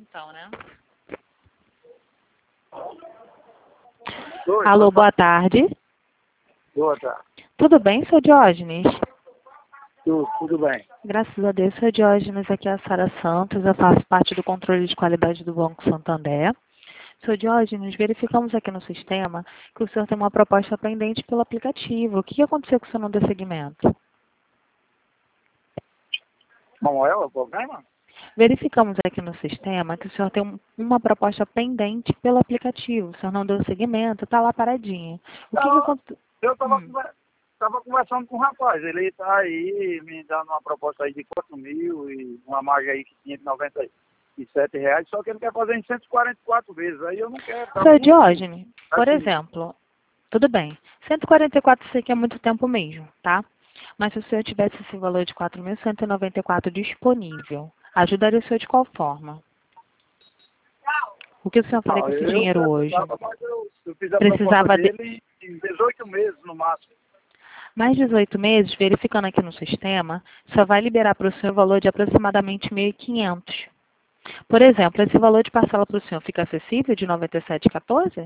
então, né? Oi, Alô, boa tarde. boa tarde. Tudo bem, seu Diógenes? Tudo bem. Graças a Deus, seu Diógenes, aqui é a Sara Santos, eu faço parte do controle de qualidade do Banco Santander. Seu Diógenes, verificamos aqui no sistema que o senhor tem uma proposta pendente pelo aplicativo. O que aconteceu que o senhor não deu seguimento? Como é o problema? Verificamos aqui no sistema que o senhor tem uma proposta pendente pelo aplicativo. O senhor não deu seguimento, está lá paradinha. O que aconteceu? Eu estava conversando com um rapaz, ele está aí me dando uma proposta aí de 4 mil e uma margem aí de R$ 597, só que ele quer fazer em 144 vezes, aí eu não quero. Tá Seu muito Diógenes, por assim. exemplo, tudo bem. 144 eu sei que é muito tempo mesmo, tá? Mas se o senhor tivesse esse valor de 4.194 disponível, ajudaria o senhor de qual forma? O que o senhor faria Não, com esse eu dinheiro hoje? precisava, mas eu fiz a Precisava proposta de dele em 18 meses no máximo. mais 18 meses, verificando aqui no sistema, só vai liberar para o senhor o valor de aproximadamente 1.500. Por exemplo, esse valor de parcela para o senhor fica acessível de 97,14?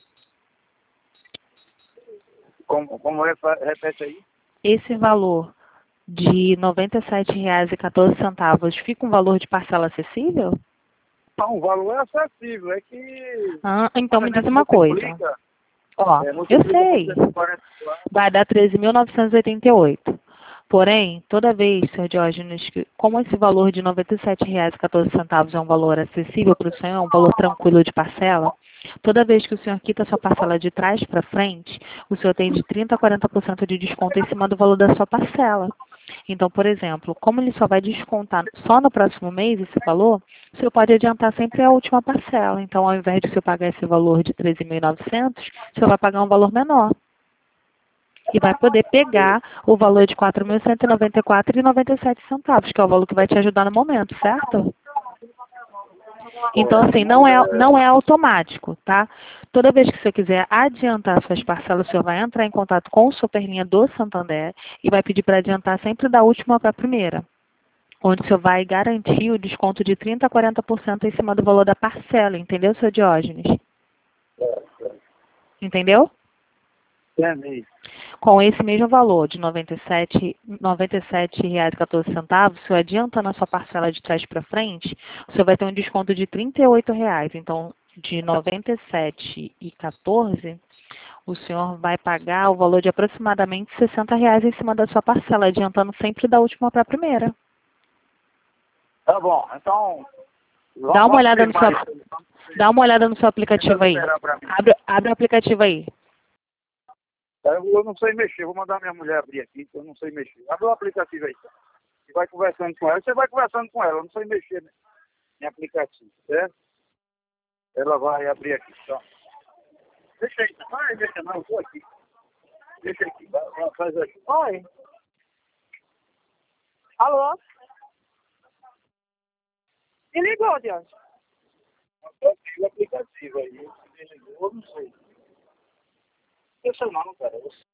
Como é, repete aí? Esse valor de R$ 97,14 fica um valor de parcela acessível? Não, o valor é acessível, é que Ah, então quando a me diz gente uma coisa. multiplica, Ó, eu multiplica por sei, 144. vai dar 13.988. Porém, toda vez, Sr. Diógenes, como esse valor de R$ 97,14 é um valor acessível para o senhor, é um valor tranquilo de parcela, toda vez que o senhor quita a sua parcela de trás para frente, o senhor tem de 30% a 40% de desconto em cima do valor da sua parcela. Então, por exemplo, como ele só vai descontar só no próximo mês esse valor, o senhor pode adiantar sempre a última parcela. Então, ao invés de o senhor pagar esse valor de 13.900, o senhor vai pagar um valor menor. E vai poder pegar o valor de R$ 4.194,97, que é o valor que vai te ajudar no momento, certo? Então, assim, não é automático, tá? Toda vez que você quiser adiantar suas parcelas, o senhor vai entrar em contato com o Superlinha do Santander e vai pedir para adiantar sempre da última para a primeira, onde o senhor vai garantir o desconto de 30% a 40% em cima do valor da parcela, entendeu, seu Diógenes? Entendeu? Entendi. Com esse mesmo valor de R$ 97,14, se o adianta na sua parcela de trás para frente, o senhor vai ter um desconto de R$ 38,00. Então, de R$ 97,14, o senhor vai pagar o valor de aproximadamente R$ 60,00 em cima da sua parcela, adiantando sempre da última para a primeira. Tá bom, então Dá uma vamos olhada no seu, firmar isso. dá uma olhada no seu aplicativo aí. Esperar para mim. Abre o aplicativo aí. Eu não sei mexer, vou mandar minha mulher abrir aqui, que eu não sei mexer. Abre o aplicativo aí. E vai conversando com ela. Você vai conversando com ela, eu não sei mexer em aplicativo, certo? Ela vai abrir aqui, então. Deixa aí, não vai mexer não, eu tô aqui. Deixa aqui, faz aqui. Oi. Alô? Me ligou, Deus. Eu tenho o aplicativo aí, eu não sei. Deixa não, cara.